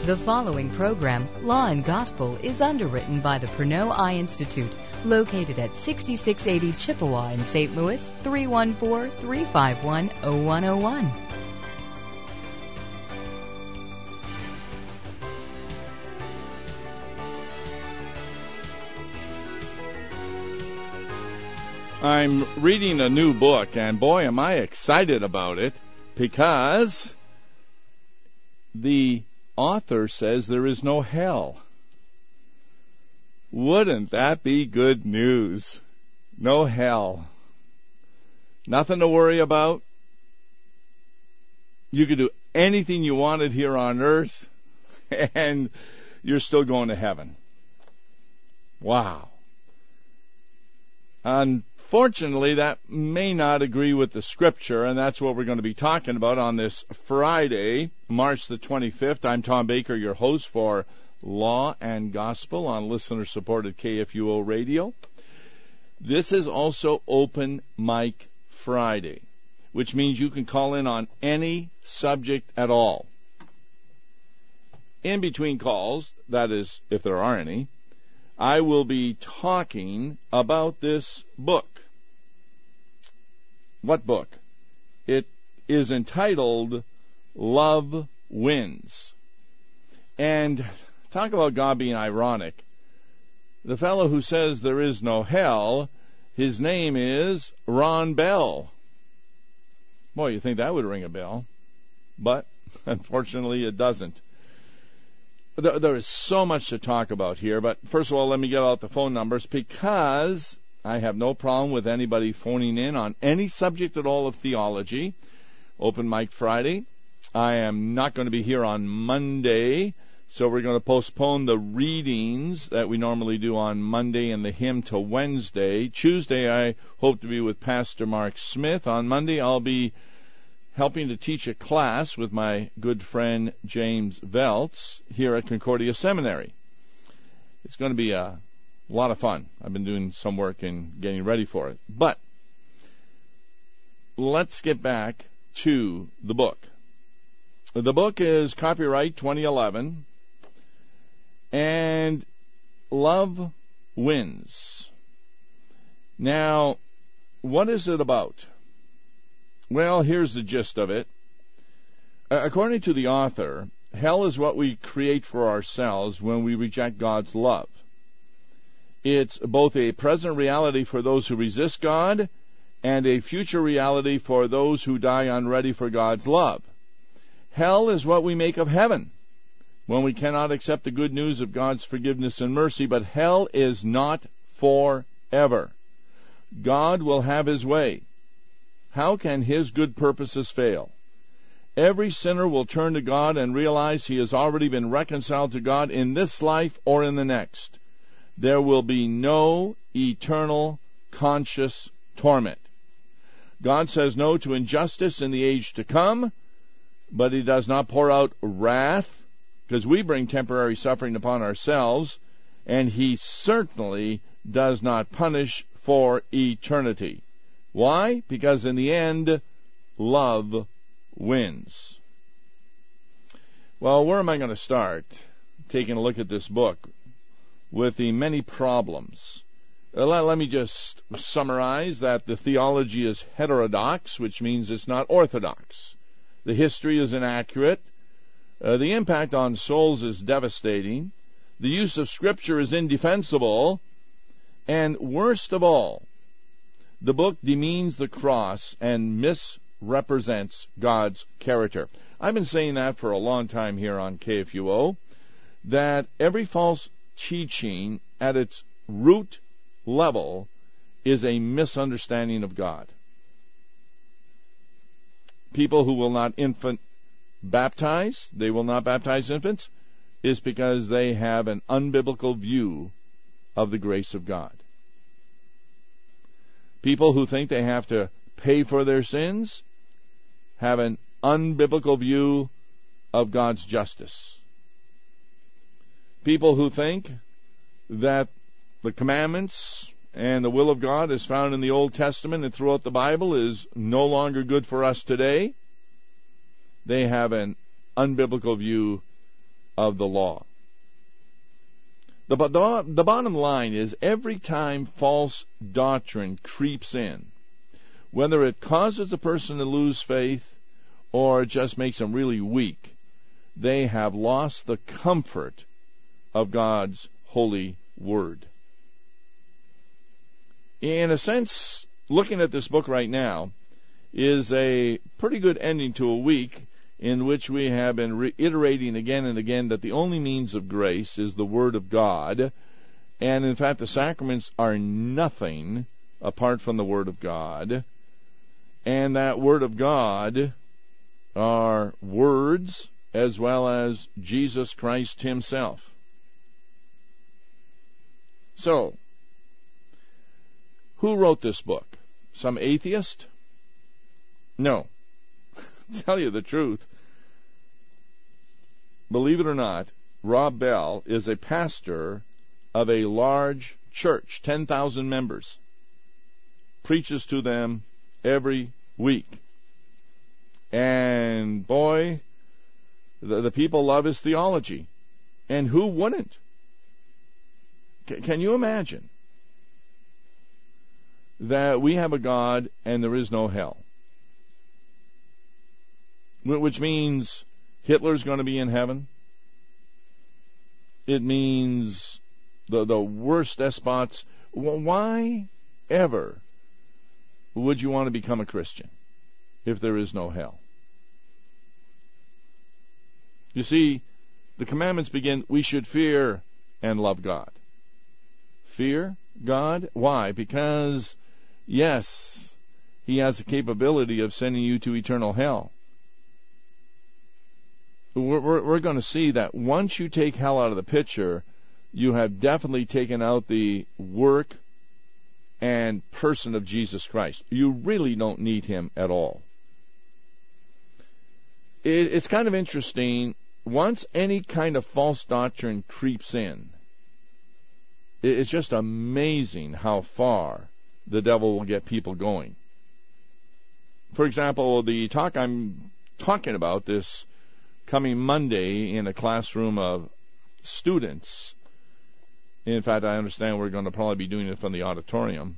The following program, Law and Gospel, is underwritten by the Pernod Eye Institute, located at 6680 Chippewa in St. Louis, 314-351-0101. I'm reading a new book, and boy, am I excited about it, because the author says there is no hell. Wouldn't that be good news? No hell. Nothing to worry about. You could do anything you wanted here on earth, and you're still going to heaven. Wow. Unfortunately, that may not agree with the Scripture, and that's what we're going to be talking about on this Friday, March the 25th. I'm Tom Baker, your host for Law and Gospel on listener-supported KFUO Radio. This is also Open Mic Friday, which means you can call in on any subject at all. In between calls, that is, if there are any, I will be talking about this book. What book? It is entitled Love Wins. And talk about God being ironic. The fellow who says there is no hell, his name is Ron Bell. Boy, you think that would ring a bell. But unfortunately it doesn't. There is so much to talk about here, but first of all, let me get out the phone numbers, because I have no problem with anybody phoning in on any subject at all of theology. Open Mic Friday. I am not going to be here on Monday, so we're going to postpone the readings that we normally do on Monday and the hymn to Wednesday. Tuesday, I hope to be with Pastor Mark Smith. On Monday, I'll be helping to teach a class with my good friend James Veltz here at Concordia Seminary. It's going to be a lot of fun. I've been doing some work in getting ready for it. But let's get back to the book. The book is copyright 2011, and Love Wins. Now, what is it about? Well, here's the gist of it. According to the author, hell is what we create for ourselves when we reject God's love. It's both a present reality for those who resist God and a future reality for those who die unready for God's love. Hell is what we make of heaven when we cannot accept the good news of God's forgiveness and mercy, but hell is not forever. God will have His way. How can His good purposes fail? Every sinner will turn to God and realize he has already been reconciled to God in this life or in the next. There will be no eternal conscious torment. God says no to injustice in the age to come, but He does not pour out wrath, because we bring temporary suffering upon ourselves, and He certainly does not punish for eternity. Why? Because in the end, love wins. Well, where am I going to start? Taking a look at this book with the many problems. Let me just summarize that the theology is heterodox, which means it's not orthodox. The history is inaccurate. The impact on souls is devastating. The use of Scripture is indefensible. And worst of all, the book demeans the cross and misrepresents God's character. I've been saying that for a long time here on KFUO, that every false teaching at its root level is a misunderstanding of God. People who will not infant baptize, they will not baptize infants, is because they have an unbiblical view of the grace of God. People who think they have to pay for their sins have an unbiblical view of God's justice. People who think that the commandments and the will of God as found in the Old Testament and throughout the Bible is no longer good for us today, they have an unbiblical view of the law. The bottom line is every time false doctrine creeps in, whether it causes a person to lose faith or just makes them really weak, they have lost the comfort of God's holy word. In a sense, looking at this book right now is a pretty good ending to a week in which we have been reiterating again and again that the only means of grace is the Word of God, and in fact the sacraments are nothing apart from the Word of God, and that Word of God are words as well as Jesus Christ Himself. So, who wrote this book? Some atheist? No. Tell you the truth, believe it or not, Rob Bell is a pastor of a large church, 10,000 members, preaches to them every week. And boy, the people love his theology. And who wouldn't? Can you imagine that we have a God and there is no hell? Which means Hitler's going to be in heaven. It means the worst despots. Why ever would you want to become a Christian if there is no hell? You see, the commandments begin, we should fear and love God. Fear God? Why? Because, yes, He has the capability of sending you to eternal hell. We're going to see that once you take hell out of the picture, you have definitely taken out the work and person of Jesus Christ. You really don't need Him at all. It's kind of interesting. Once any kind of false doctrine creeps in, it's just amazing how far the devil will get people going. For example, the talk I'm talking about this coming Monday in a classroom of students. In fact, I understand we're going to probably be doing it from the auditorium,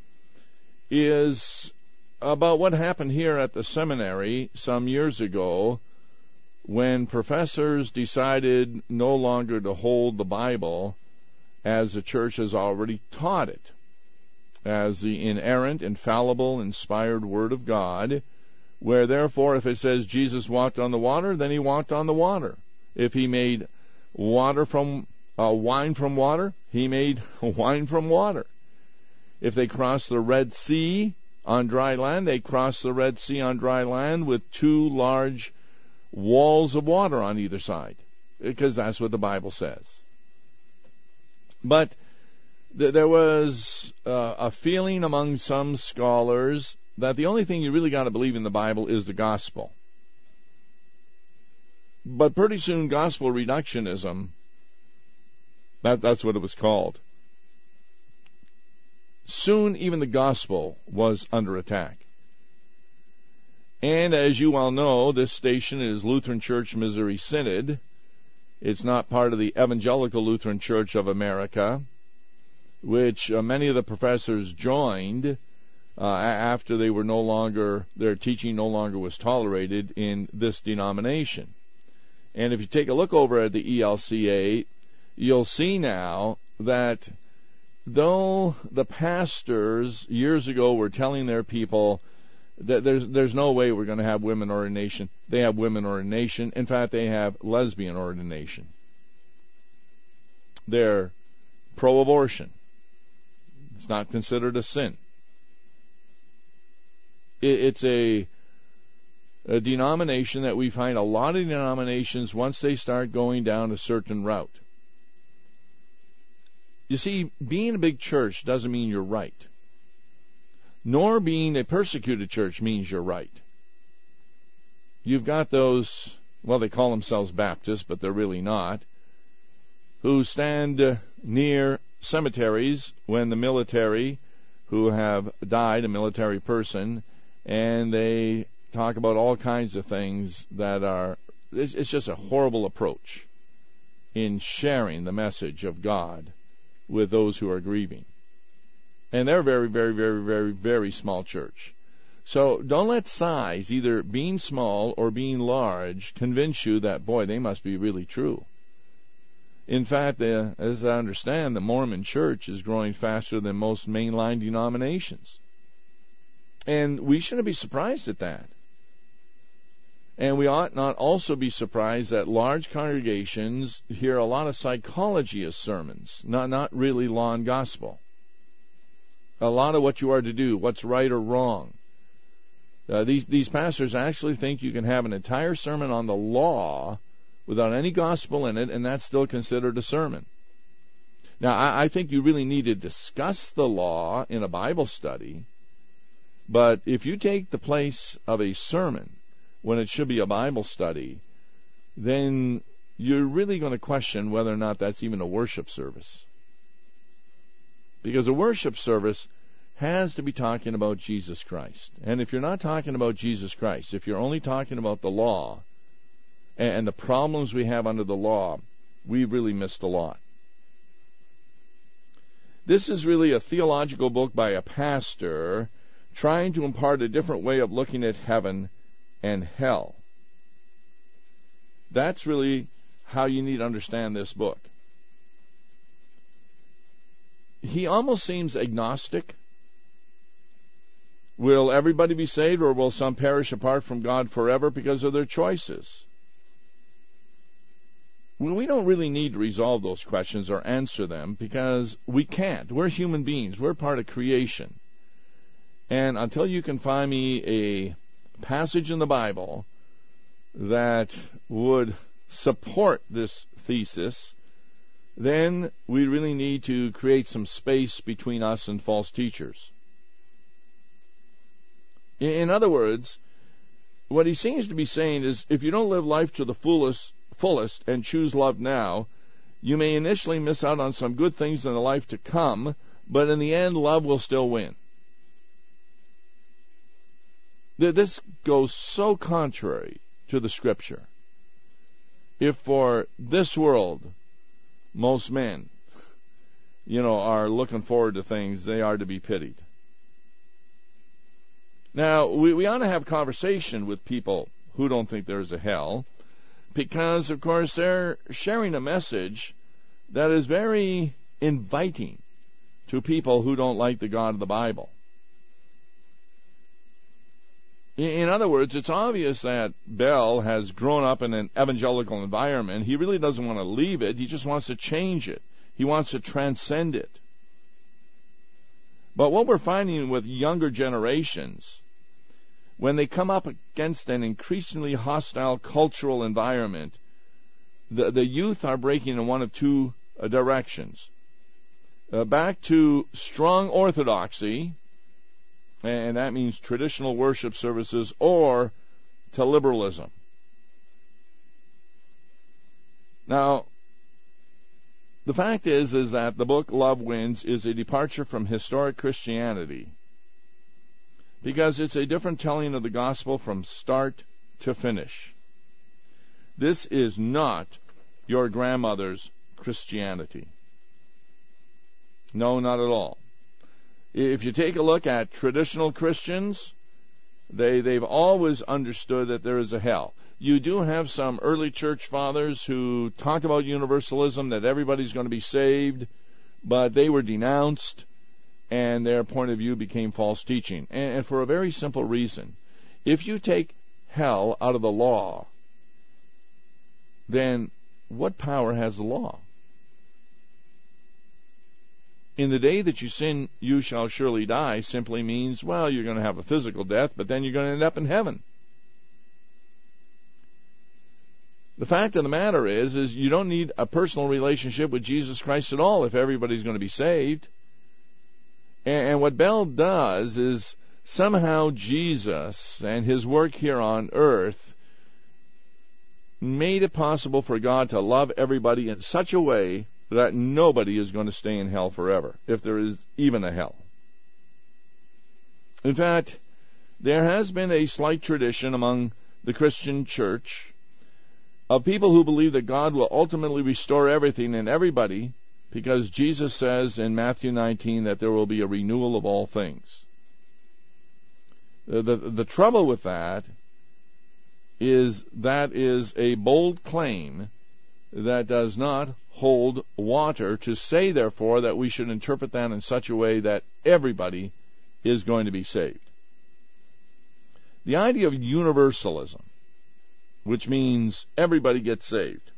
is about what happened here at the seminary some years ago when professors decided no longer to hold the Bible as the church has already taught it, as the inerrant, infallible, inspired Word of God, where therefore if it says Jesus walked on the water, then He walked on the water. If He made water from wine from water, He made wine from water. If they crossed the Red Sea on dry land, they crossed the Red Sea on dry land with two large walls of water on either side, because that's what the Bible says. But there was a feeling among some scholars that the only thing you really got to believe in the Bible is the gospel. But pretty soon, gospel reductionism, that's what it was called. Soon, even the gospel was under attack. And as you all know, this station is Lutheran Church Missouri Synod. It's not part of the Evangelical Lutheran Church of America, which many of the professors joined after they were their teaching no longer was tolerated in this denomination. And if you take a look over at the ELCA, you'll see now that though the pastors years ago were telling their people that there's no way we're going to have women ordination, they have women ordination. In fact, they have lesbian ordination. They're pro-abortion. It's not considered a sin. It's a denomination that we find a lot of denominations, once they start going down a certain route. You see, being a big church doesn't mean you're right. Nor being a persecuted church means you're right. You've got those, well, they call themselves Baptists, but they're really not, who stand near cemeteries when the military, who have died, a military person, and they talk about all kinds of things that are, it's just a horrible approach. in sharing the message of God with those who are grieving. And they're a very, very, very, very, very small church. So don't let size, either being small or being large, convince you that, boy, they must be really true. In fact, as I understand, the Mormon church is growing faster than most mainline denominations. And we shouldn't be surprised at that. And we ought not also be surprised that large congregations hear a lot of psychology as sermons, not really law and gospel. A lot of what you are to do, what's right or wrong. These pastors actually think you can have an entire sermon on the law without any gospel in it, and that's still considered a sermon. Now, I think you really need to discuss the law in a Bible study, but if you take the place of a sermon when it should be a Bible study, then you're really going to question whether or not that's even a worship service. Because a worship service has to be talking about Jesus Christ. And if you're not talking about Jesus Christ, if you're only talking about the law and the problems we have under the law, we've really missed a lot. This is really a theological book by a pastor trying to impart a different way of looking at heaven and hell. That's really how you need to understand this book. He almost seems agnostic. Will everybody be saved, or will some perish apart from God forever because of their choices? Well, we don't really need to resolve those questions or answer them because we can't. We're human beings. We're part of creation. And until you can find me a passage in the Bible that would support this thesis, then we really need to create some space between us and false teachers. In other words, what he seems to be saying is, if you don't live life to the fullest and choose love now, you may initially miss out on some good things in the life to come, but in the end, love will still win. This goes so contrary to the Scripture. If for this world, most men, are looking forward to things, they are to be pitied. Now, we ought to have conversation with people who don't think there's a hell, because, of course, they're sharing a message that is very inviting to people who don't like the God of the Bible. In other words, it's obvious that Bell has grown up in an evangelical environment. He really doesn't want to leave it. He just wants to change it. He wants to transcend it. But what we're finding with younger generations, when they come up against an increasingly hostile cultural environment, the youth are breaking in one of two directions. Back to strong orthodoxy, and that means traditional worship services, or to liberalism. Now, the fact is that the book Love Wins is a departure from historic Christianity, because it's a different telling of the gospel from start to finish. This is not your grandmother's Christianity. No, not at all. If you take a look at traditional Christians, they've always understood that there is a hell. You do have some early church fathers who talked about universalism, that everybody's going to be saved, but they were denounced, and their point of view became false teaching. And for a very simple reason. If you take hell out of the law, then what power has the law? In the day that you sin, you shall surely die simply means, well, you're going to have a physical death, but then you're going to end up in heaven. The fact of the matter is you don't need a personal relationship with Jesus Christ at all if everybody's going to be saved. And what Bell does is somehow Jesus and his work here on earth made it possible for God to love everybody in such a way that nobody is going to stay in hell forever, if there is even a hell. In fact, there has been a slight tradition among the Christian church of people who believe that God will ultimately restore everything and everybody, because Jesus says in Matthew 19 that there will be a renewal of all things. The trouble with that is a bold claim that does not hold water, to say, therefore, that we should interpret that in such a way that everybody is going to be saved. The idea of universalism, which means everybody gets saved,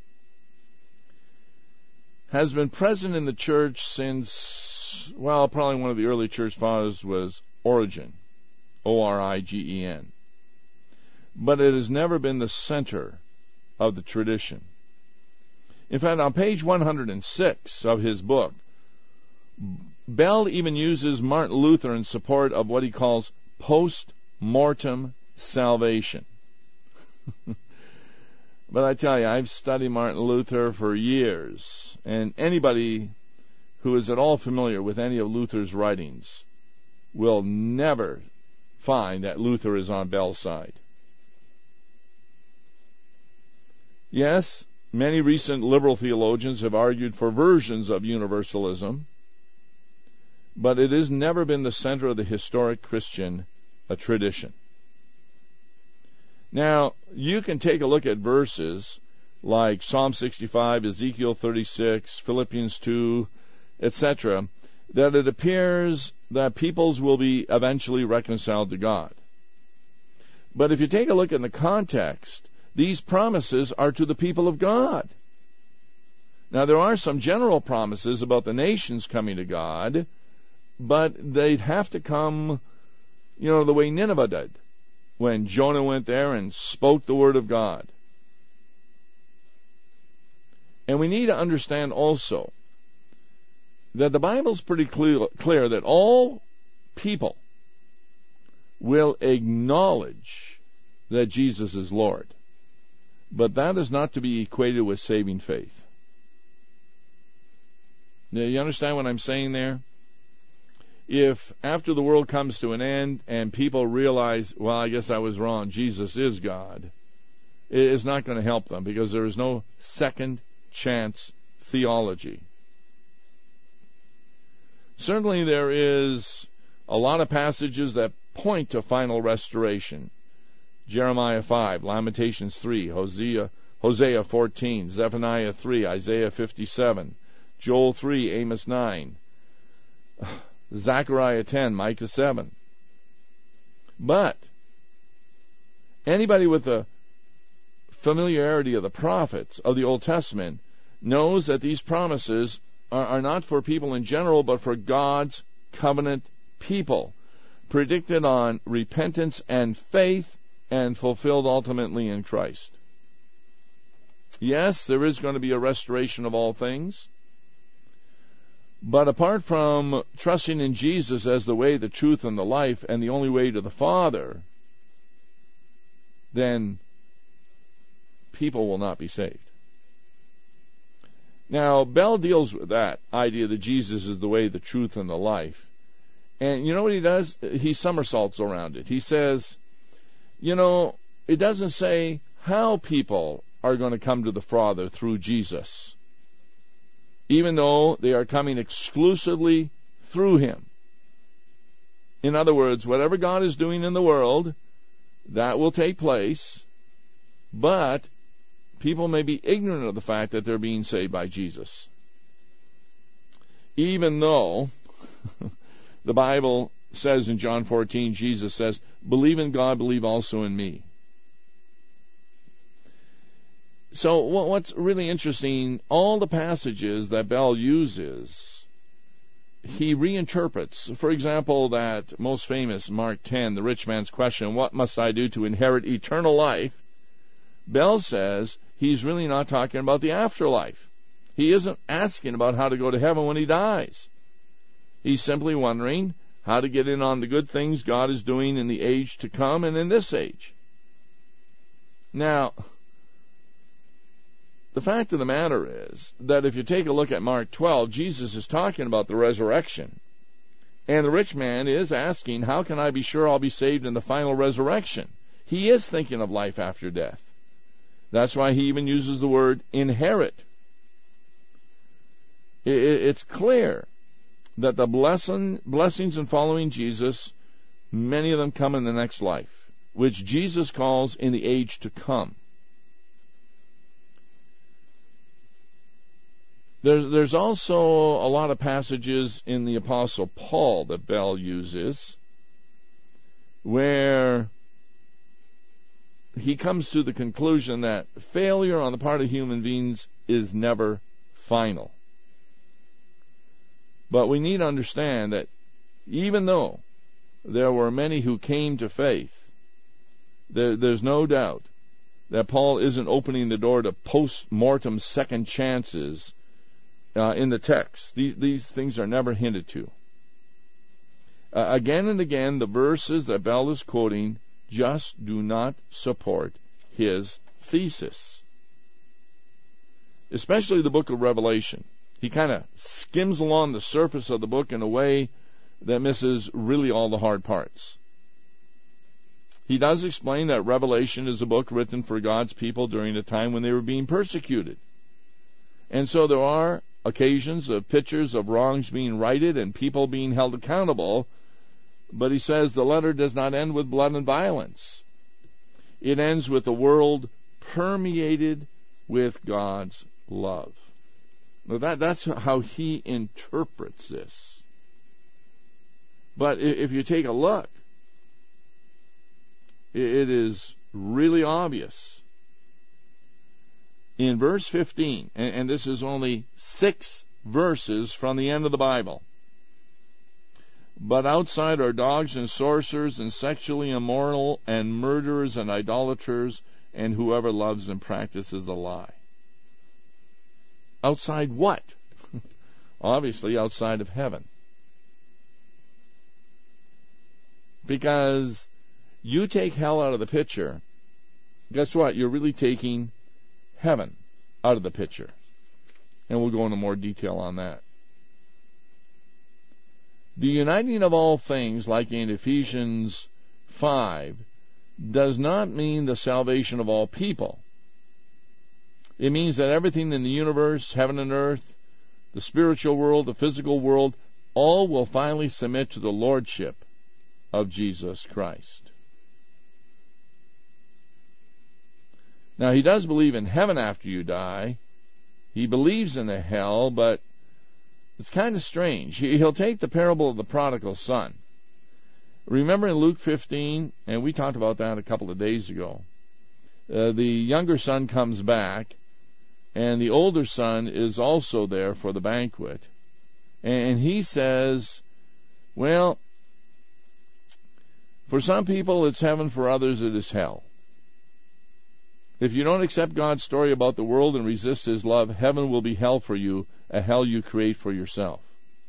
has been present in the church since, well, probably one of the early church fathers was Origen, O-R-I-G-E-N. But it has never been the center of the tradition. In fact, on page 106 of his book, Bell even uses Martin Luther in support of what he calls post-mortem salvation. But I tell you, I've studied Martin Luther for years, and anybody who is at all familiar with any of Luther's writings will never find that Luther is on Bell's side. Yes, many recent liberal theologians have argued for versions of universalism, but it has never been the center of the historic Christian tradition. Now, you can take a look at verses like Psalm 65, Ezekiel 36, Philippians 2, etc., that it appears that peoples will be eventually reconciled to God. But if you take a look in the context, these promises are to the people of God. Now, there are some general promises about the nations coming to God, but they'd have to come, the way Nineveh did, when Jonah went there and spoke the word of God. And we need to understand also that the Bible's pretty clear that all people will acknowledge that Jesus is Lord. But that is not to be equated with saving faith. Now, you understand what I'm saying there? If after the world comes to an end and people realize, well, I guess I was wrong, Jesus is God, it is not going to help them, because there is no second chance theology. Certainly there is a lot of passages that point to final restoration. Jeremiah 5, Lamentations 3, Hosea 14, Zephaniah 3, Isaiah 57, Joel 3, Amos 9, Zechariah 10, Micah 7. But anybody with the familiarity of the prophets of the Old Testament knows that these promises are not for people in general, but for God's covenant people, predicted on repentance and faith, and fulfilled ultimately in Christ. Yes, there is going to be a restoration of all things, but apart from trusting in Jesus as the way, the truth, and the life, and the only way to the Father, then people will not be saved. Now, Bell deals with that idea that Jesus is the way, the truth, and the life. And you know what he does? He somersaults around it. He says, it doesn't say how people are going to come to the Father through Jesus, even though they are coming exclusively through him. In other words, whatever God is doing in the world, that will take place, but people may be ignorant of the fact that they're being saved by Jesus. Even though the Bible says in John 14, Jesus says, believe in God, believe also in me. So what's really interesting, all the passages that Bell uses, he reinterprets. For example, that most famous Mark 10, the rich man's question, what must I do to inherit eternal life? Bell says he's really not talking about the afterlife. He isn't asking about how to go to heaven when he dies. He's simply wondering how to get in on the good things God is doing in the age to come and in this age. Now, the fact of the matter is that if you take a look at Mark 12, Jesus is talking about the resurrection. And the rich man is asking, how can I be sure I'll be saved in the final resurrection? He is thinking of life after death. That's why he even uses the word inherit. It's clear that the blessings in following Jesus, many of them come in the next life, which Jesus calls in the age to come. There's also a lot of passages in the Apostle Paul that Bell uses where he comes to the conclusion that failure on the part of human beings is never final. But we need to understand that even though there were many who came to faith, there's no doubt that Paul isn't opening the door to post-mortem second chances in the text. These things are never hinted to. Again and again, the verses that Bell is quoting just do not support his thesis. Especially the book of Revelation. He kind of skims along the surface of the book in a way that misses really all the hard parts. He does explain that Revelation is a book written for God's people during a time when they were being persecuted. And so there are occasions of pictures of wrongs being righted and people being held accountable, but he says the letter does not end with blood and violence. It ends with a world permeated with God's love. Now that's how he interprets this. But if you take a look, it is really obvious. In verse 15, and this is only 6 verses from the end of the Bible, but outside are dogs and sorcerers and sexually immoral and murderers and idolaters and whoever loves and practices a lie. Outside what? Obviously outside of heaven. Because you take hell out of the picture, guess what? You're really taking heaven out of the picture. And we'll go into more detail on that. The uniting of all things, like in Ephesians 5, does not mean the salvation of all people. It means that everything in the universe, heaven and earth, the spiritual world, the physical world, all will finally submit to the lordship of Jesus Christ. Now, he does believe in heaven after you die. He believes in a hell, but it's kind of strange. He'll take the parable of the prodigal son. Remember in Luke 15, and we talked about that a couple of days ago, the younger son comes back, and the older son is also there for the banquet. And he says, well, for some people it's heaven, for others it is hell. If you don't accept God's story about the world and resist his love, heaven will be hell for you, a hell you create for yourself.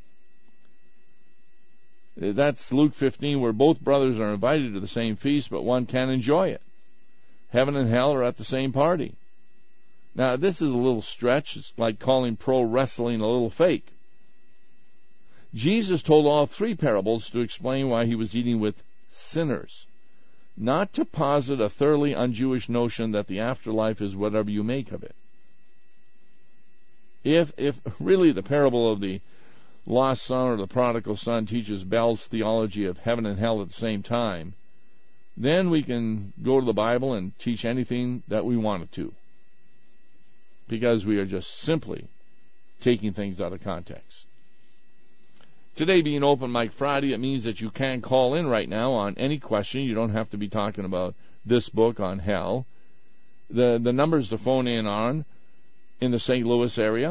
That's Luke 15, where both brothers are invited to the same feast, but one can't enjoy it. Heaven and hell are at the same party. Now, this is a little stretch. It's like calling pro wrestling a little fake. Jesus told all 3 parables to explain why he was eating with sinners, not to posit a thoroughly un-Jewish notion that the afterlife is whatever you make of it. If really the parable of the lost son or the prodigal son teaches Bell's theology of heaven and hell at the same time, then we can go to the Bible and teach anything that we wanted to, because we are just simply taking things out of context. Today being Open Mic Friday, it means that you can call in right now on any question. You don't have to be talking about this book on hell. The numbers to phone in on in the St. Louis area,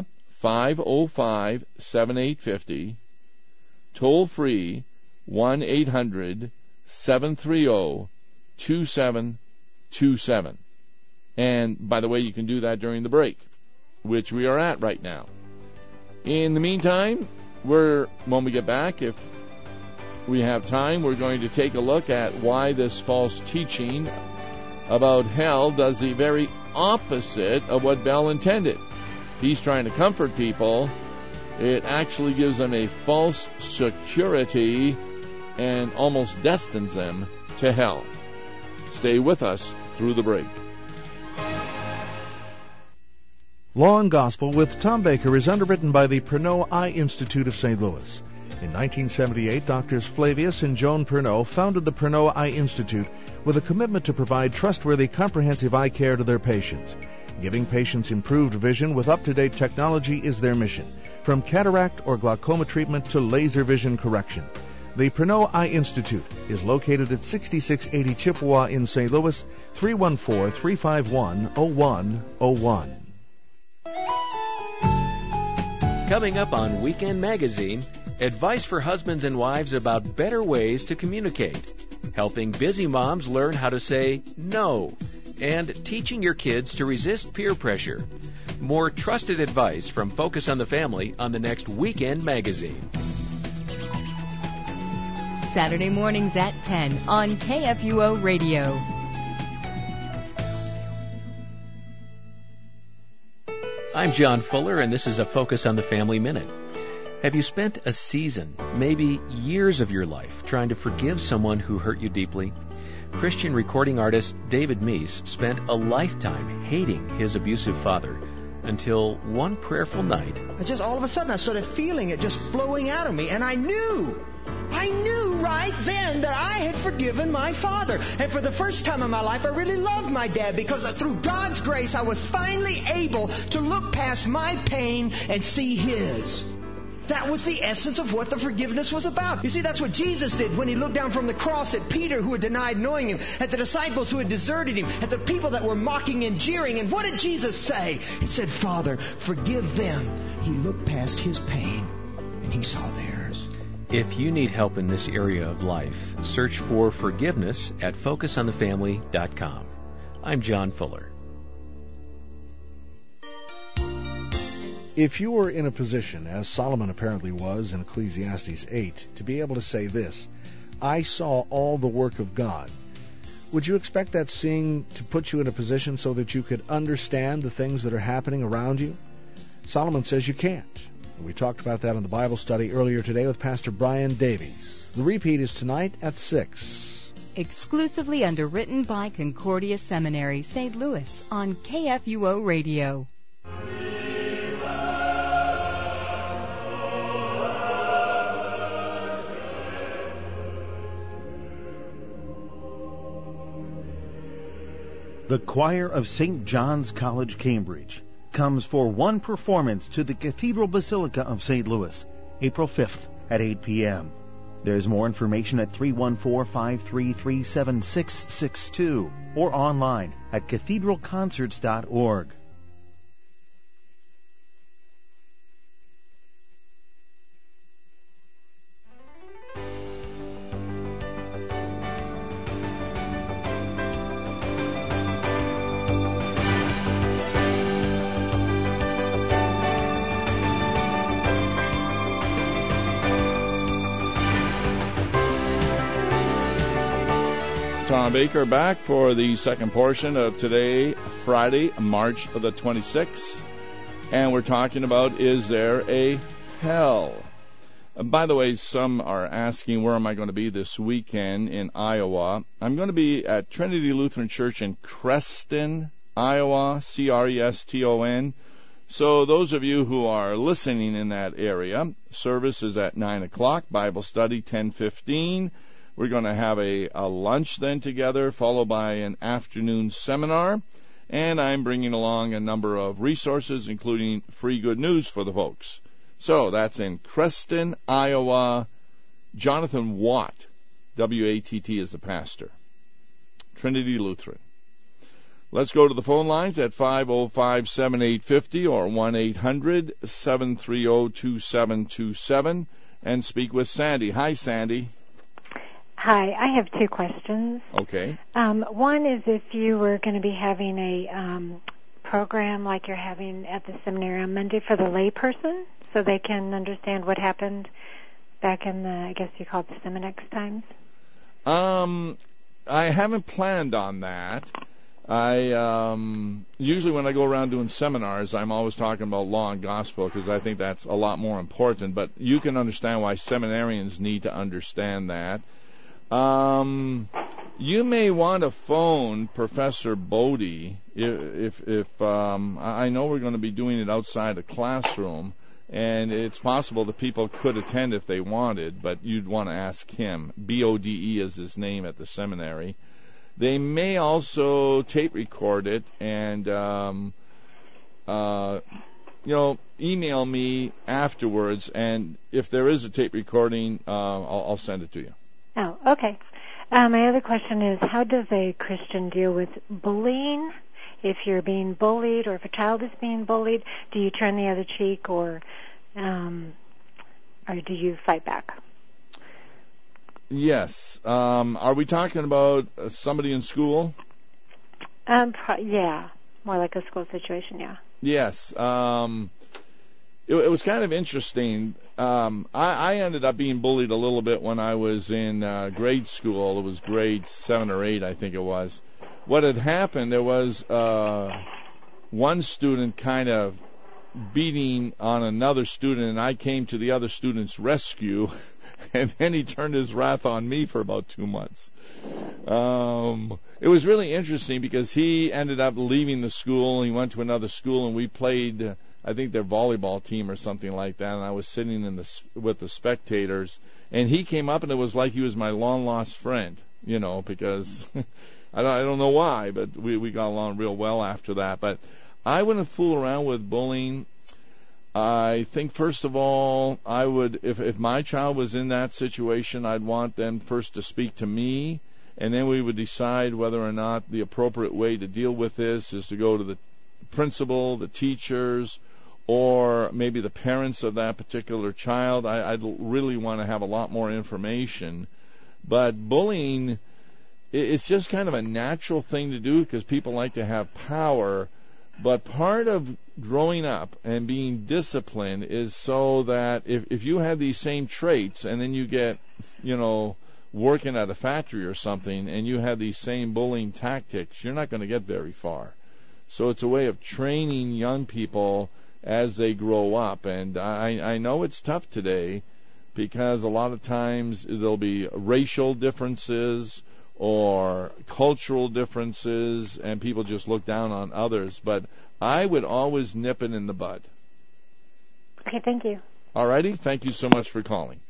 505-7850, toll free 1-800-730-2727. And by the way, you can do that during the break, which we are at right now. In the meantime, when we get back, if we have time, we're going to take a look at why this false teaching about hell does the very opposite of what Bell intended. He's trying to comfort people. It actually gives them a false security and almost destines them to hell. Stay with us through the break. Law and Gospel with Tom Baker is underwritten by the Pernod Eye Institute of St. Louis. In 1978, Doctors Flavius and Joan Pernod founded the Pernod Eye Institute with a commitment to provide trustworthy, comprehensive eye care to their patients. Giving patients improved vision with up-to-date technology is their mission, from cataract or glaucoma treatment to laser vision correction. The Pernod Eye Institute is located at 6680 Chippewa in St. Louis, 314-351-0101. Coming up on Weekend Magazine, advice for husbands and wives about better ways to communicate, helping busy moms learn how to say no, and teaching your kids to resist peer pressure. More trusted advice from Focus on the Family on the next Weekend Magazine. Saturday mornings at 10 on KFUO Radio. I'm John Fuller, and this is a Focus on the Family Minute. Have you spent a season, maybe years of your life, trying to forgive someone who hurt you deeply? Christian recording artist David Meese spent a lifetime hating his abusive father until one prayerful night. All of a sudden I started feeling it just flowing out of me, and I knew right then that I had forgiven my father. And for the first time in my life, I really loved my dad, because through God's grace, I was finally able to look past my pain and see his. That was the essence of what the forgiveness was about. You see, that's what Jesus did when he looked down from the cross at Peter, who had denied knowing him, at the disciples who had deserted him, at the people that were mocking and jeering. And what did Jesus say? He said, Father, forgive them. He looked past his pain and he saw theirs. If you need help in this area of life, search for forgiveness at FocusOnTheFamily.com. I'm John Fuller. If you were in a position, as Solomon apparently was in Ecclesiastes 8, to be able to say this, I saw all the work of God, would you expect that seeing to put you in a position so that you could understand the things that are happening around you? Solomon says you can't. We talked about that in the Bible study earlier today with Pastor Brian Davies. The repeat is tonight at 6. Exclusively underwritten by Concordia Seminary, St. Louis on KFUO Radio. The choir of St. John's College, Cambridge, comes for one performance to the Cathedral Basilica of St. Louis, April 5th at 8 p.m. There's more information at 314-533-7662 or online at cathedralconcerts.org. Tom Baker back for the second portion of today, Friday, March the 26th. And we're talking about, is there a hell? By the way, some are asking, where am I going to be this weekend in Iowa? I'm going to be at Trinity Lutheran Church in Creston, Iowa, Creston. So those of you who are listening in that area, service is at 9 o'clock, Bible study 10:15. We're going to have a lunch then together, followed by an afternoon seminar. And I'm bringing along a number of resources, including free good news for the folks. So that's in Creston, Iowa. Jonathan Watt, W-A-T-T, is the pastor. Trinity Lutheran. Let's go to the phone lines at 505-7850 or 1-800-730-2727 and speak with Sandy. Hi, Sandy. Hi, I have two questions. Okay. One is if you were going to be having a program like you're having at the seminary on Monday for the layperson, so they can understand what happened back in the, I guess you called Seminex times. I haven't planned on that. I usually when I go around doing seminars, I'm always talking about law and gospel because I think that's a lot more important. But you can understand why seminarians need to understand that. You may want to phone Professor Bodie if I know we're going to be doing it outside a classroom, and it's possible that people could attend if they wanted, but you'd want to ask him. BODE is his name at the seminary. They may also tape record it and email me afterwards, and if there is a tape recording, I'll send it to you. Oh, okay. My other question is, how does a Christian deal with bullying? If you're being bullied, or if a child is being bullied, do you turn the other cheek, or do you fight back? Yes. Are we talking about somebody in school? Yeah, more like a school situation, yeah. Yes. It was kind of interesting. I ended up being bullied a little bit when I was in grade school. It was grade 7 or 8, I think it was. What had happened, there was one student kind of beating on another student, and I came to the other student's rescue, and then he turned his wrath on me for about 2 months. It was really interesting because he ended up leaving the school, and he went to another school, and we played, I think, their volleyball team or something like that, and I was sitting with the spectators, and he came up, and it was like he was my long-lost friend, because I don't know why, but we got along real well after that. But I wouldn't fool around with bullying. I think, first of all, I would, if my child was in that situation, I'd want them first to speak to me, and then we would decide whether or not the appropriate way to deal with this is to go to the principal, the teachers, or maybe the parents of that particular child. I'd really want to have a lot more information. But bullying, it's just kind of a natural thing to do because people like to have power. But part of growing up and being disciplined is so that if you have these same traits and then you get, working at a factory or something and you have these same bullying tactics, you're not going to get very far. So it's a way of training young people as they grow up. And I know it's tough today because a lot of times there'll be racial differences or cultural differences, and people just look down on others. But I would always nip it in the bud. Okay, thank you. All righty. Thank you so much for calling.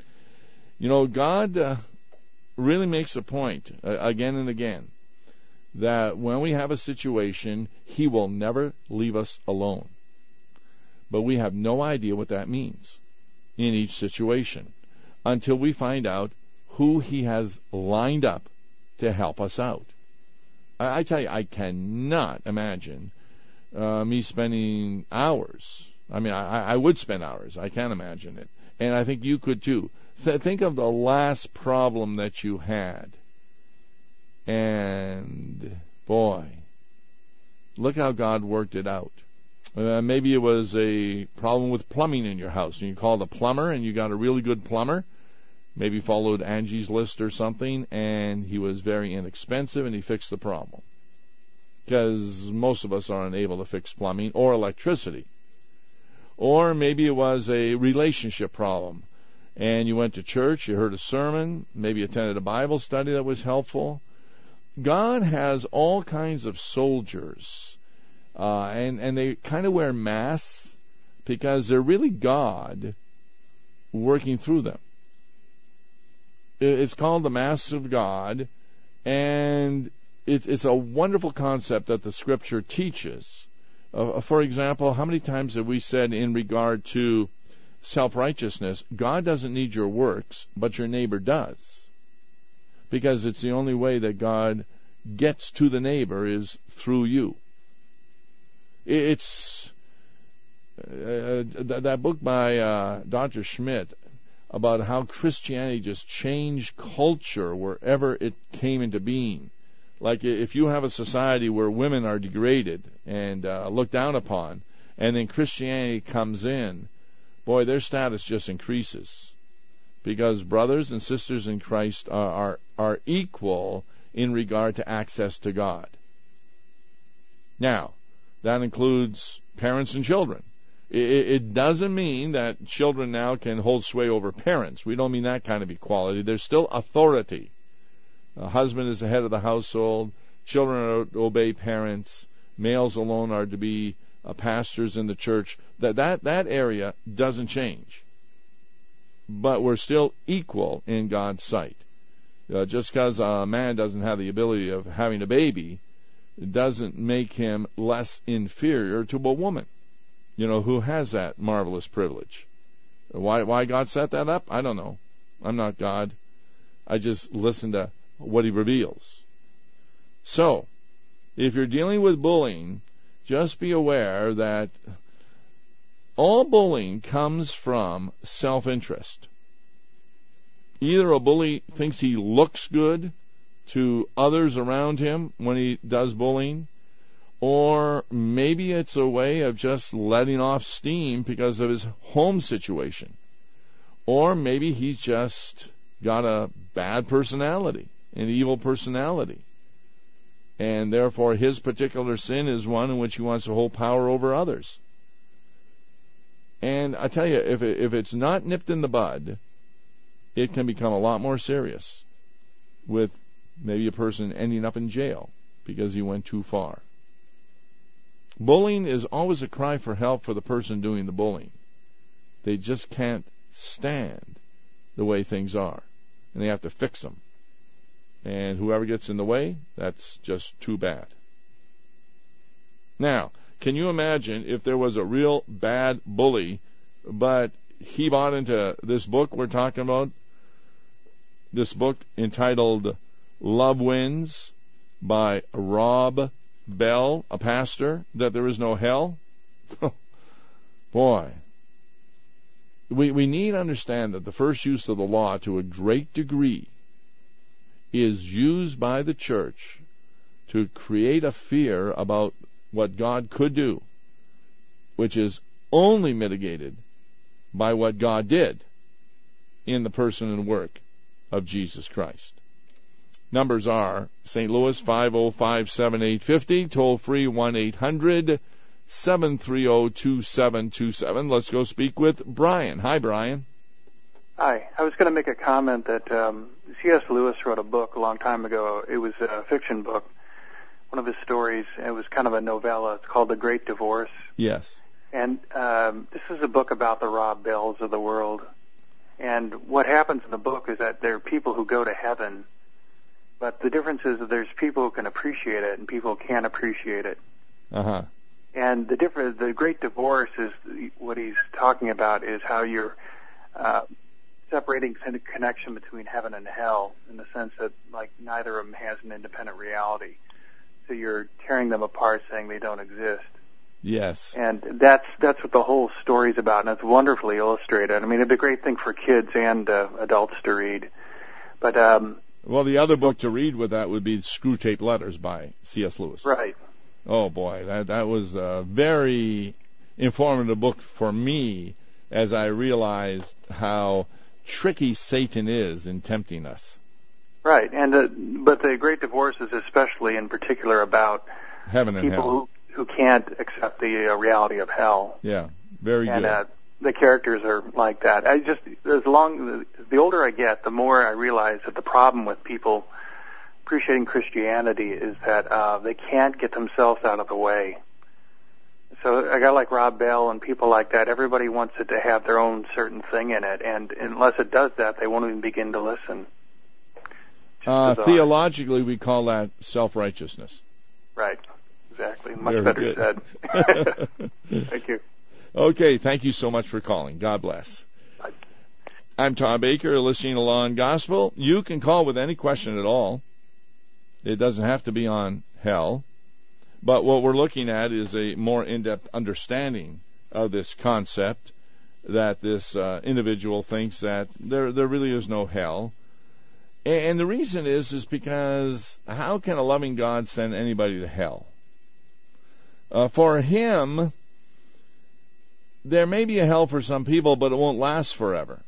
God really makes a point again and again that when we have a situation, He will never leave us alone. But we have no idea what that means in each situation until we find out who He has lined up to help us out. I tell you, I cannot imagine me spending hours. I mean, I would spend hours. I can't imagine it. And I think you could too. Think of the last problem that you had. And, boy, look how God worked it out. Maybe it was a problem with plumbing in your house, and you called a plumber, and you got a really good plumber. Maybe followed Angie's List or something, and he was very inexpensive, and he fixed the problem. Because most of us are unable to fix plumbing or electricity. Or maybe it was a relationship problem, and you went to church, you heard a sermon, maybe attended a Bible study that was helpful. God has all kinds of soldiers, and they kind of wear masks because they're really God working through them. It's called the masks of God, and it's a wonderful concept that the Scripture teaches. For example, how many times have we said in regard to self-righteousness, God doesn't need your works, but your neighbor does? Because it's the only way that God gets to the neighbor is through you. It's that book by Dr. Schmidt about how Christianity just changed culture wherever it came into being. Like if you have a society where women are degraded and looked down upon, and then Christianity comes in, boy, their status just increases. Because brothers and sisters in Christ are equal in regard to access to God. Now, that includes parents and children. It doesn't mean that children now can hold sway over parents. We don't mean that kind of equality. There's still authority. A husband is the head of the household. Children obey parents. males alone are to be pastors in the church. That area doesn't change. But we're still equal in God's sight. Just because a man doesn't have the ability of having a baby, it doesn't make him less inferior to a woman, who has that marvelous privilege. Why God set that up? I don't know. I'm not God. I just listen to what He reveals. So, if you're dealing with bullying, just be aware that all bullying comes from self-interest. Either a bully thinks he looks good to others around him when he does bullying, or maybe it's a way of just letting off steam because of his home situation. Or maybe he's just got a bad personality, an evil personality. And therefore his particular sin is one in which he wants to hold power over others. And I tell you, if it's not nipped in the bud, it can become a lot more serious, with maybe a person ending up in jail because he went too far. Bullying is always a cry for help for the person doing the bullying. They just can't stand the way things are, and they have to fix them. And whoever gets in the way, that's just too bad. Now, can you imagine if there was a real bad bully, but he bought into this book we're talking about, this book entitled Love Wins by Rob Bell, a pastor, that there is no hell? Boy. We need to understand that the first use of the law, to a great degree, is used by the church to create a fear about what God could do, which is only mitigated by what God did in the person and work of Jesus Christ. Numbers are St. Louis 505-7850, toll free 1-800-730-2727. Let's go speak with Brian. Hi, Brian. Hi. I was going to make a comment that C.S. Lewis wrote a book a long time ago. It was a fiction book. One of his stories, it was kind of a novella. It's called The Great Divorce. Yes. And this is a book about the Rob Bells of the world. And what happens in the book is that there are people who go to heaven, but the difference is that there's people who can appreciate it and people who can't appreciate it. Uh-huh. And the Great Divorce is what he's talking about, is how you're separating the connection between heaven and hell, in the sense that like neither of them has an independent reality. So you're tearing them apart, saying they don't exist. Yes. And that's what the whole story's about, and it's wonderfully illustrated. I mean, it'd be a great thing for kids and adults to read. But well, the other book to read with that would be Screwtape Letters by C.S. Lewis. Right. Oh boy, that was a very informative book for me, as I realized how tricky Satan is in tempting us. Right, and but the Great Divorce is especially in particular about heaven and people hell who can't accept the reality of hell. Yeah, very good. And the characters are like that. The older I get, the more I realize that the problem with people appreciating Christianity is that they can't get themselves out of the way. So a guy like Rob Bell and people like that, everybody wants it to have their own certain thing in it, and unless it does that, they won't even begin to listen. Theologically, we call that self-righteousness. Right. Exactly. Much Very better good. said. Thank you. Okay, thank you so much for calling. God bless. Bye. I'm Tom Baker, listening to Law and Gospel. You can call with any question at all. It doesn't have to be on hell. But what we're looking at is a more in-depth understanding of this concept, that this individual thinks that there really is no hell. And the reason is because how can a loving God send anybody to hell? For him, there may be a hell for some people, but it won't last forever.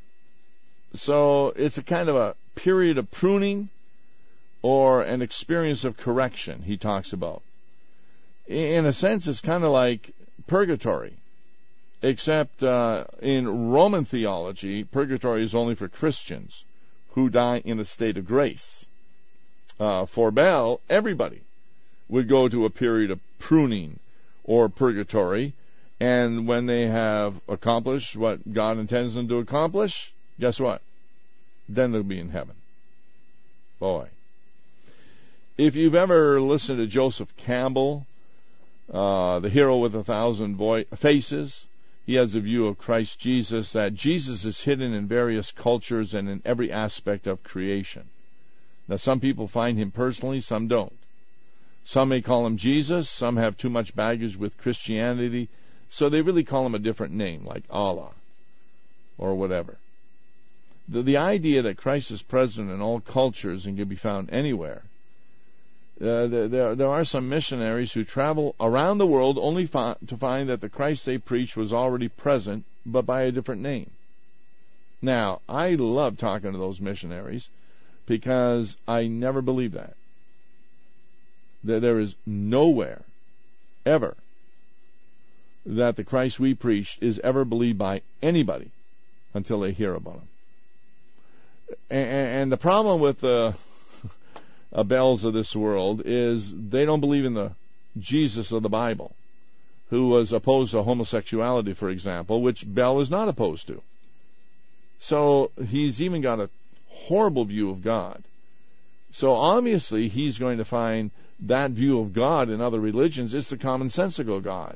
So it's a kind of a period of pruning or an experience of correction he talks about. In a sense, it's kind of like purgatory, except in Roman theology, purgatory is only for Christians who die in a state of grace. For Bell, everybody would go to a period of pruning or purgatory. And when they have accomplished what God intends them to accomplish, guess what? Then they'll be in heaven. Boy. If you've ever listened to Joseph Campbell, the hero with 1,000 faces, he has a view of Christ Jesus, that Jesus is hidden in various cultures and in every aspect of creation. Now, some people find him personally, some don't. Some may call him Jesus, some have too much baggage with Christianity, so they really call him a different name, like Allah, or whatever. The idea that Christ is present in all cultures and can be found anywhere. There are some missionaries who travel around the world only to find that the Christ they preach was already present, but by a different name. Now, I love talking to those missionaries because I never believe that. There is nowhere, ever, that the Christ we preached is ever believed by anybody until they hear about him. And the problem with the Bells of this world is they don't believe in the Jesus of the Bible, who was opposed to homosexuality, for example, which Bell is not opposed to. So he's even got a horrible view of God. So obviously he's going to find that view of God in other religions is the commonsensical God,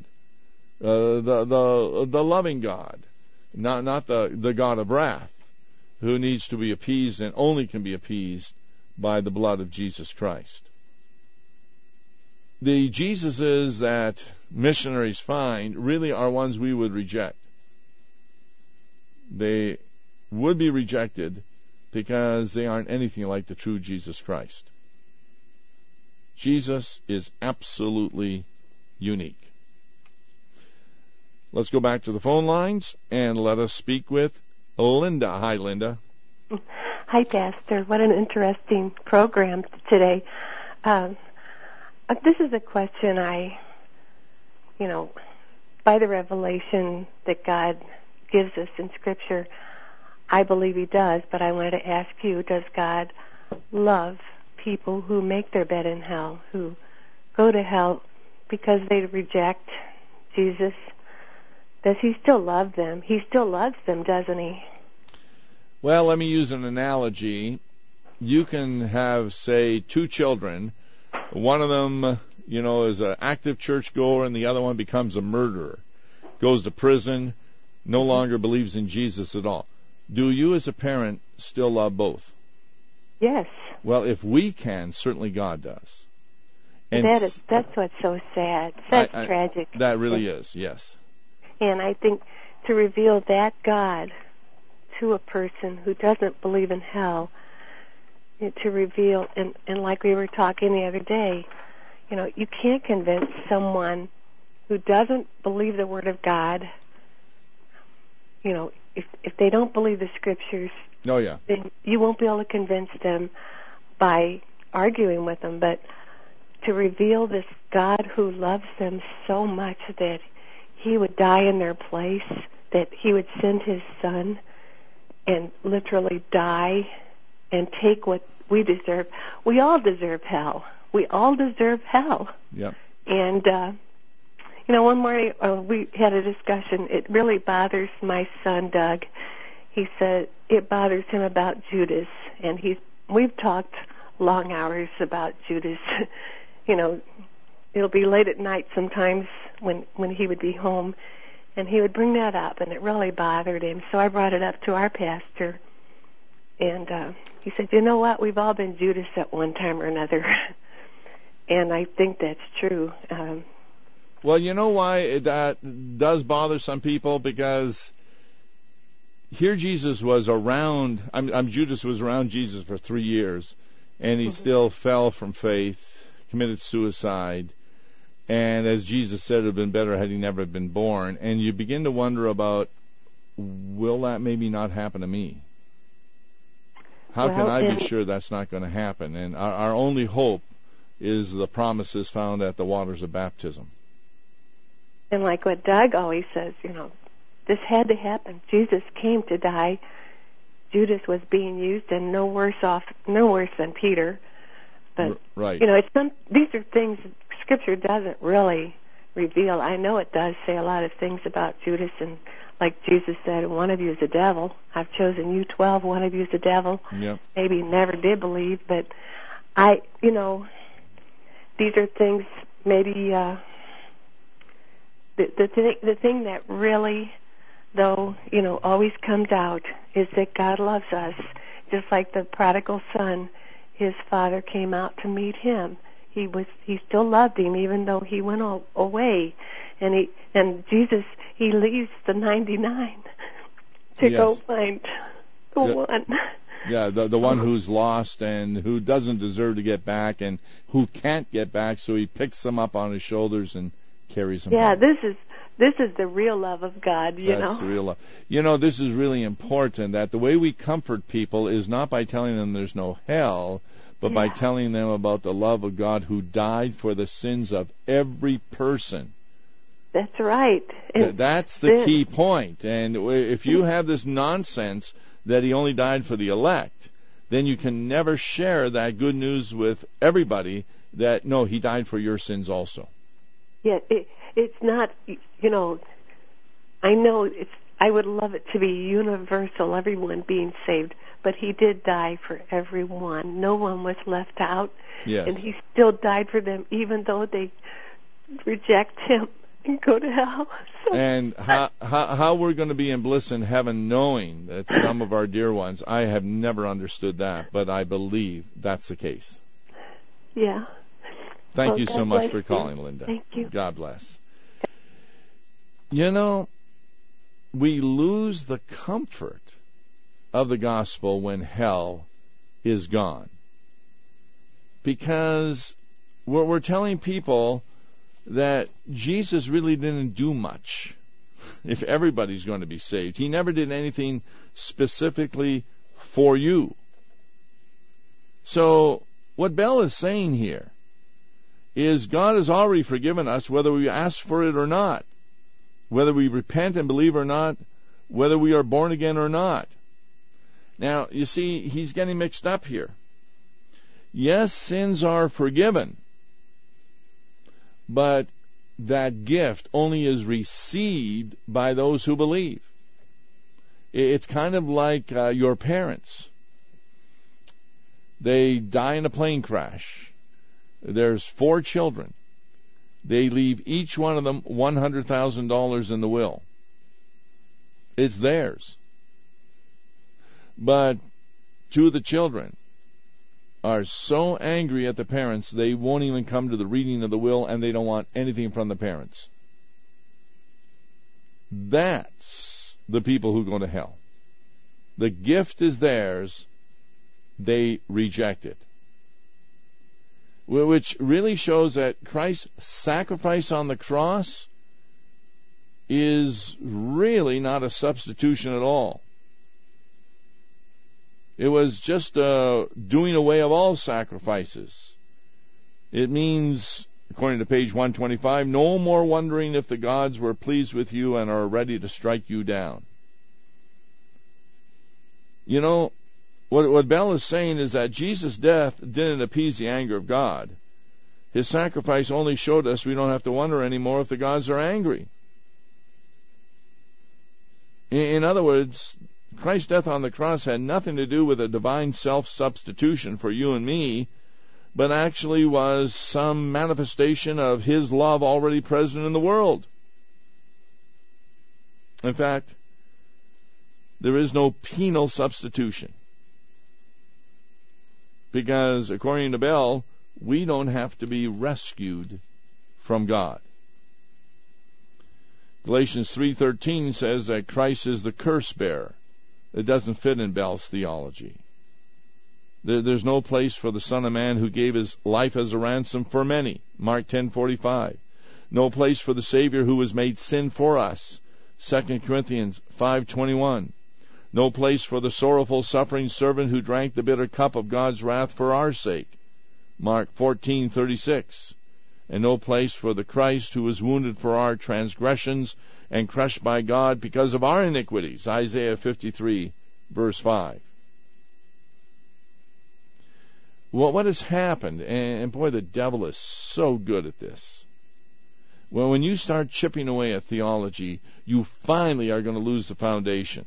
the loving God, not the God of wrath, who needs to be appeased and only can be appeased by the blood of Jesus Christ. The Jesuses that missionaries find really are ones we would reject. They would be rejected because they aren't anything like the true Jesus Christ. Jesus is absolutely unique. Let's go back to the phone lines and let us speak with Linda. Hi, Linda. Hi, Pastor. What an interesting program today. This is a question by the revelation that God gives us in Scripture, I believe He does, but I wanted to ask you, does God love people who make their bed in hell, who go to hell because they reject Jesus? Does He still love them? He still loves them, doesn't He? Well, let me use an analogy. You can have, say, two children. One of them, is an active churchgoer, and the other one becomes a murderer, goes to prison, no longer believes in Jesus at all. Do you as a parent still love both? Yes. Well, if we can, certainly God does. And that's what's so sad. That's tragic. That really is, yes. And I think to reveal that God to a person who doesn't believe in hell, to reveal, and like we were talking the other day, you can't convince someone who doesn't believe the Word of God, if they don't believe the Scriptures, then you won't be able to convince them by arguing with them. But to reveal this God who loves them so much that He would die in their place, that He would send His Son and literally die and take what we deserve. We all deserve hell. We all deserve hell. Yeah. And, one morning we had a discussion. It really bothers my son, Doug. He said it bothers him about Judas. And we've talked long hours about Judas. It'll be late at night sometimes when he would be home. And he would bring that up, and it really bothered him. So I brought it up to our pastor, and he said, "You know what? We've all been Judas at one time or another." And I think that's true. Well, you know why that does bother some people? Because here Jesus was around, Judas was around Jesus for 3 years, and he still fell from faith, committed suicide. And as Jesus said, it would have been better had he never been born. And you begin to wonder about, will that maybe not happen to me? How can I be sure that's not going to happen? And our only hope is the promises found at the waters of baptism. And like what Doug always says, this had to happen. Jesus came to die. Judas was being used, and no worse than Peter. But right. These are things Scripture doesn't really reveal. I know it does say a lot of things about Judas, and like Jesus said, one of you is a devil. I've chosen you 12, one of you is a devil. Yep. Maybe never did believe, but these are things maybe, the thing that really, though, always comes out is that God loves us. Just like the prodigal son, his father came out to meet him. He still loved him even though he went away. And Jesus, he leaves the 99 to go find the one. Yeah, the one who's lost and who doesn't deserve to get back and who can't get back, so he picks them up on his shoulders and carries them home. Yeah, this is the real love of God, That's the real love. This is really important, that the way we comfort people is not by telling them there's no hell, but by telling them about the love of God who died for the sins of every person. That's right. That's the key point. And if you have this nonsense that he only died for the elect, then you can never share that good news with everybody that, no, he died for your sins also. Yeah, it's not, I know I would love it to be universal, everyone being saved, but he did die for everyone. No one was left out. Yes. And he still died for them, even though they reject him and go to hell. And how we're going to be in bliss in heaven knowing that some of our dear ones, I have never understood that, but I believe that's the case. Yeah. Thank you so much for calling, Linda. Thank you. God bless. We lose the comfort of the gospel when hell is gone. Because we're telling people that Jesus really didn't do much if everybody's going to be saved. He never did anything specifically for you. So what Bell is saying here is God has already forgiven us whether we ask for it or not, whether we repent and believe or not, whether we are born again or not. Now, you see, he's getting mixed up here. Yes, sins are forgiven, but that gift only is received by those who believe. It's kind of like your parents. They die in a plane crash. There's 4 children. They leave each one of them $100,000 in the will. It's theirs. But 2 of the children are so angry at the parents, they won't even come to the reading of the will, and they don't want anything from the parents. That's the people who go to hell. The gift is theirs. They reject it. Which really shows that Christ's sacrifice on the cross is really not a substitution at all. It was just doing away of all sacrifices. It means, according to page 125, no more wondering if the gods were pleased with you and are ready to strike you down. What Bell is saying is that Jesus' death didn't appease the anger of God. His sacrifice only showed us we don't have to wonder anymore if the gods are angry. In other words, Christ's death on the cross had nothing to do with a divine self-substitution for you and me, but actually was some manifestation of His love already present in the world. In fact, there is no penal substitution. Because, according to Bell, we don't have to be rescued from God. Galatians 3:13 says that Christ is the curse bearer. It doesn't fit in Bell's theology. There's no place for the Son of Man who gave His life as a ransom for many. Mark 10:45. No place for the Savior who was made sin for us. 2 Corinthians 5:21. No place for the sorrowful, suffering servant who drank the bitter cup of God's wrath for our sake. Mark 14:36. And no place for the Christ who was wounded for our transgressions and crushed by God because of our iniquities. Isaiah 53, verse 5. what has happened, and boy, the devil is so good at this. Well, when you start chipping away at theology, you finally are going to lose the foundation.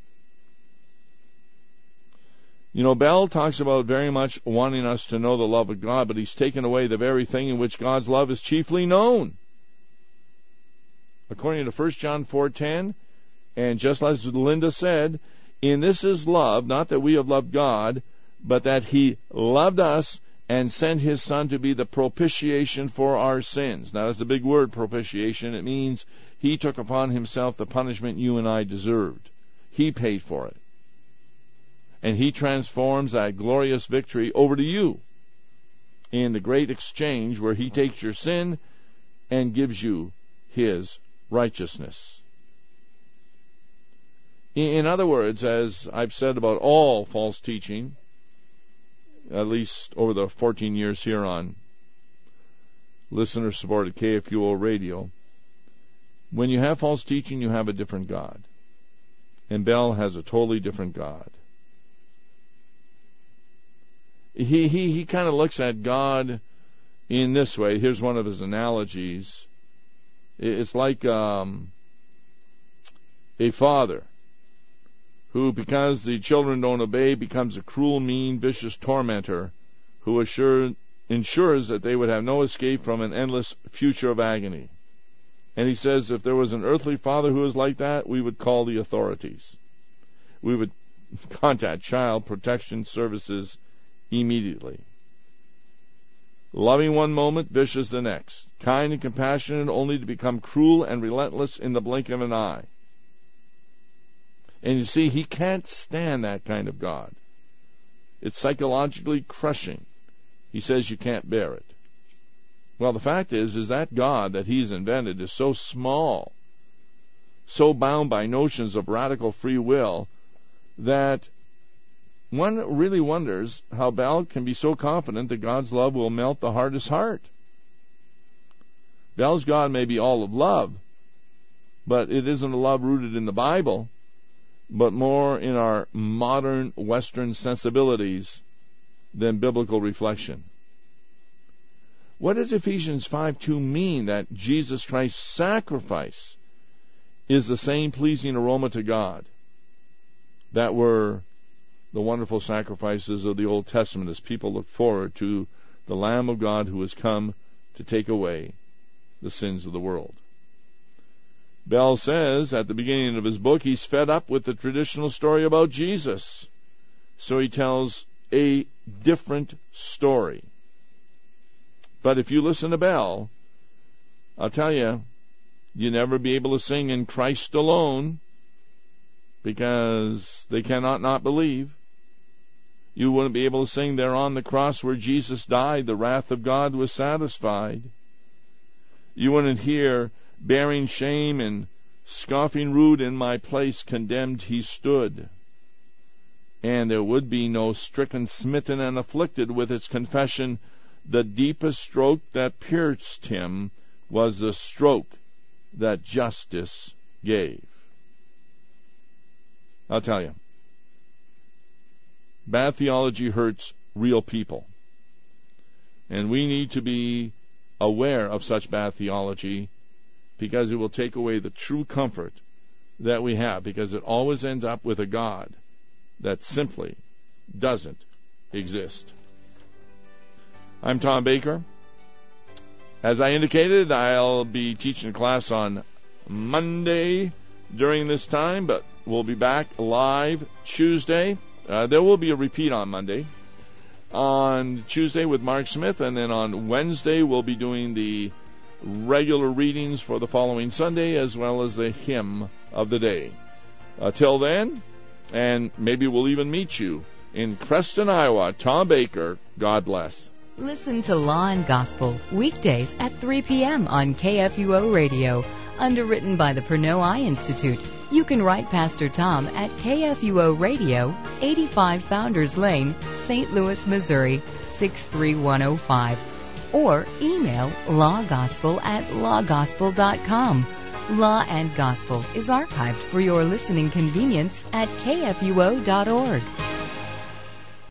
You know, Bell talks about very much wanting us to know the love of God, but he's taken away the very thing in which God's love is chiefly known. According to 1 John 4:10, and just as Linda said, in this is love, not that we have loved God, but that he loved us and sent his Son to be the propitiation for our sins. Now, that's the big word, propitiation. It means he took upon himself the punishment you and I deserved. He paid for it. And he transforms that glorious victory over to you in the great exchange where he takes your sin and gives you his righteousness. In other words, as I've said about all false teaching, at least over the 14 years here on listener-supported KFUO radio, when you have false teaching, you have a different God. And Bell has a totally different God. He kind of looks at God in this way. Here's one of his analogies. It's like a father who, because the children don't obey, becomes a cruel, mean, vicious tormentor who ensures that they would have no escape from an endless future of agony. And he says if there was an earthly father who was like that, we would call the authorities. We would contact Child Protection Services immediately. Loving one moment, vicious the next. Kind and compassionate only to become cruel and relentless in the blink of an eye. And you see, he can't stand that kind of God. It's psychologically crushing. He says you can't bear it. Well, the fact is that God that he's invented is so small, so bound by notions of radical free will, that one really wonders how Bell can be so confident that God's love will melt the hardest heart. Bell's God may be all of love, but it isn't a love rooted in the Bible, but more in our modern Western sensibilities than biblical reflection. What does Ephesians 5:2 mean that Jesus Christ's sacrifice is the same pleasing aroma to God that were the wonderful sacrifices of the Old Testament as people look forward to the Lamb of God who has come to take away the sins of the world? Bell says at the beginning of his book he's fed up with the traditional story about Jesus. So he tells a different story. But if you listen to Bell, I'll tell you, you'll never be able to sing in Christ alone because they cannot not believe. You wouldn't be able to sing there on the cross where Jesus died, the wrath of God was satisfied. You wouldn't hear bearing shame and scoffing rude in my place condemned he stood. And there would be no stricken, smitten, and afflicted with its confession, the deepest stroke that pierced him was the stroke that justice gave. I'll tell you, bad theology hurts real people. And we need to be aware of such bad theology because it will take away the true comfort that we have, because it always ends up with a God that simply doesn't exist. I'm Tom Baker. As I indicated, I'll be teaching a class on Monday during this time, but we'll be back live Tuesday. There will be a repeat on Monday. On Tuesday with Mark Smith, and then on Wednesday we'll be doing the regular readings for the following Sunday, as well as the hymn of the day. Till then, and maybe we'll even meet you in Creston, Iowa. Tom Baker, God bless. Listen to Law and Gospel weekdays at 3 p.m. on KFUO Radio, underwritten by the Pernod Eye Institute. You can write Pastor Tom at KFUO Radio, 85 Founders Lane, St. Louis, Missouri, 63105. Or email lawgospel@lawgospel.com. Law and Gospel is archived for your listening convenience at kfuo.org.